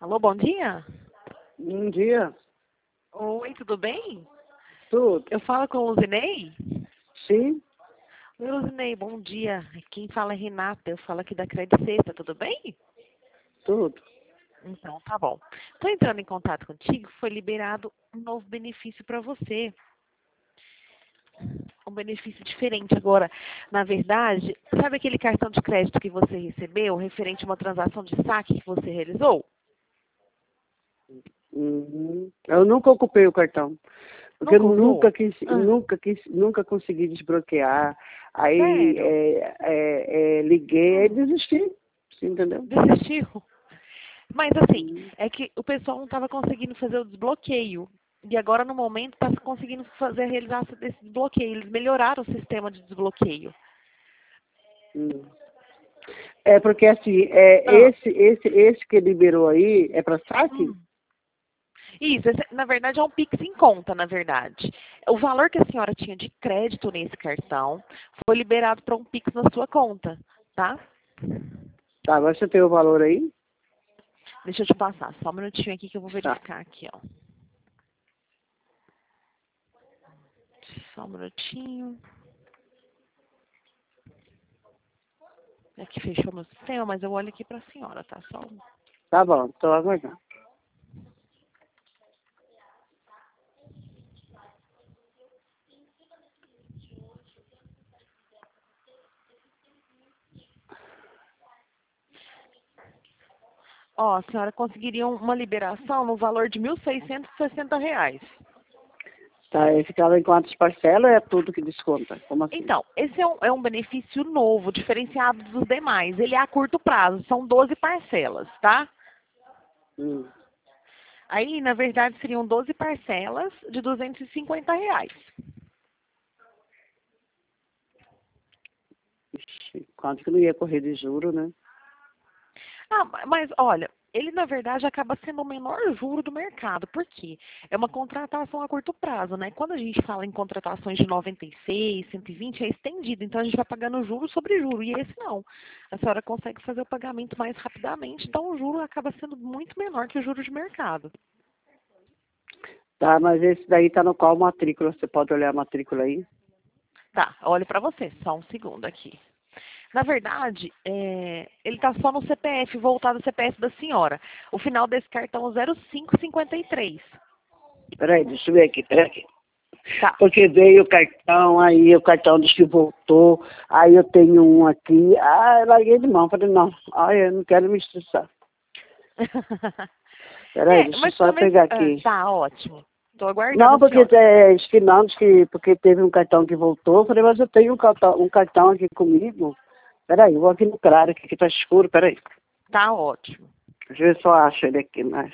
Alô, bom dia? Bom dia. Oi, tudo bem? Tudo? Eu falo com o Luzinei? Sim, Oi, Luzinei, bom dia. Quem fala é Renata, eu falo aqui da Credit Sexta, tudo bem? tudo. Então, tá bom. Estou entrando em contato contigo, foi liberado um novo benefício para você. Um benefício diferente agora. Na verdade, sabe aquele cartão de crédito que você recebeu, referente a uma transação de saque que você realizou? Uhum. Eu nunca ocupei o cartão, porque eu Nunca usou? Ah, nunca consegui desbloquear. Aí sério? liguei e Hum, desisti. Você entendeu? desistiu? Mas assim, Uhum. é que o pessoal não estava conseguindo fazer o desbloqueio. E agora, no momento, está conseguindo fazer a realização desse desbloqueio. Eles melhoraram o sistema de desbloqueio. Uhum. É porque assim, Ah, esse que liberou aí é para saque? hum. Isso, na verdade, é um Pix em conta, na verdade. O valor que a senhora tinha de crédito nesse cartão foi liberado para um Pix na sua conta, tá? Tá, agora você tem o valor aí? Deixa eu te passar, só um minutinho aqui que eu vou Tá. verificar aqui, ó. Só um minutinho. É que fechou meu sistema, mas eu olho aqui para a senhora, tá? Só um. Tá bom, estou aguardando. Ó, a senhora conseguiria uma liberação no valor de R$ 1.660. Tá, e ficava em quantas parcelas é tudo que desconta? Como assim? Então, esse é um benefício novo, diferenciado dos demais. Ele é a curto prazo, são 12 parcelas, tá? Hum. Aí, na verdade, seriam 12 parcelas de R$ 250. Ixi, quanto que não ia correr de juro, né? Ah, mas olha, ele na verdade acaba sendo o menor juro do mercado. Por quê? É uma contratação a curto prazo, né? Quando a gente fala em contratações de 96, 120, é estendido. Então a gente vai pagando juro sobre juro. E esse não. A senhora consegue fazer o pagamento mais rapidamente, então o juro acaba sendo muito menor que o juro de mercado. Tá, mas esse daí tá no qual matrícula? Você pode olhar a matrícula aí? Tá, olhe para você, só um segundo aqui. Na verdade, ele está só no CPF, voltado ao CPF da senhora. O final desse cartão é 0553. Peraí, deixa eu ver aqui, peraí. Tá. Porque veio o cartão, aí o cartão disse que voltou, aí eu tenho um aqui, eu larguei de mão, falei, não, eu não quero me estressar. Peraí, deixa eu Mas só pelo menos. pegar aqui. Tá, ótimo. Estou aguardando Não, a porque senhora. diz que não, porque teve um cartão que voltou, eu falei, mas eu tenho um cartão aqui comigo. Peraí, eu vou aqui no claro, que tá escuro, peraí. Tá ótimo. Às vezes eu só acho ele aqui, mas...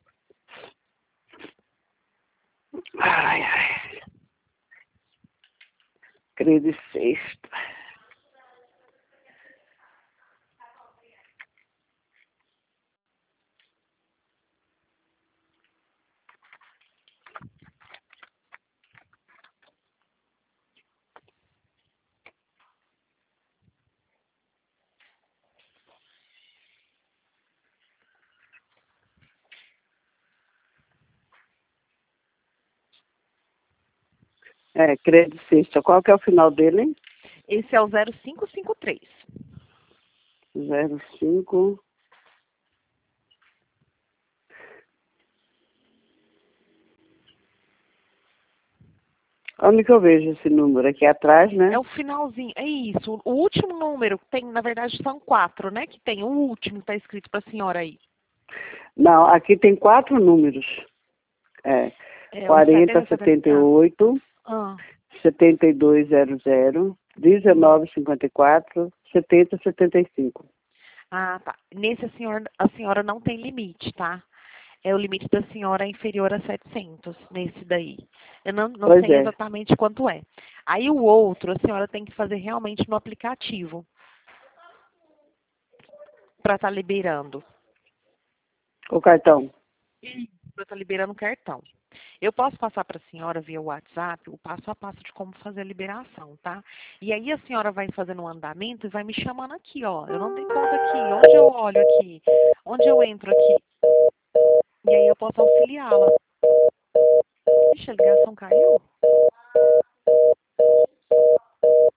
Ai, ai. Credo sexta. Credo sexta. Qual que é o final dele, hein? Esse é o 0553. 05. Onde que eu vejo esse número? Aqui atrás, É né? o finalzinho. É isso. O último número, tem, na verdade, são 4, né? Que tem o último que está escrito para a senhora aí. Não, aqui tem 4 números. É, É o 40, 7070. 78, Ah. 7200, Hum. 1954, 70, 75. Ah, tá. Nesse a senhora não tem limite, tá? O limite da senhora é inferior a 700 nesse daí. Eu não Pois sei é. exatamente quanto é. Aí o outro, a senhora tem que fazer realmente no aplicativo para estar liberando. O cartão. Para estar liberando o cartão. Eu posso passar para a senhora via WhatsApp o passo a passo de como fazer a liberação, tá? E aí a senhora vai fazendo um andamento e vai me chamando aqui, ó. Eu não dei conta aqui. Onde eu olho aqui? Onde eu entro aqui? eu posso auxiliá-la. Ixi, a ligação caiu?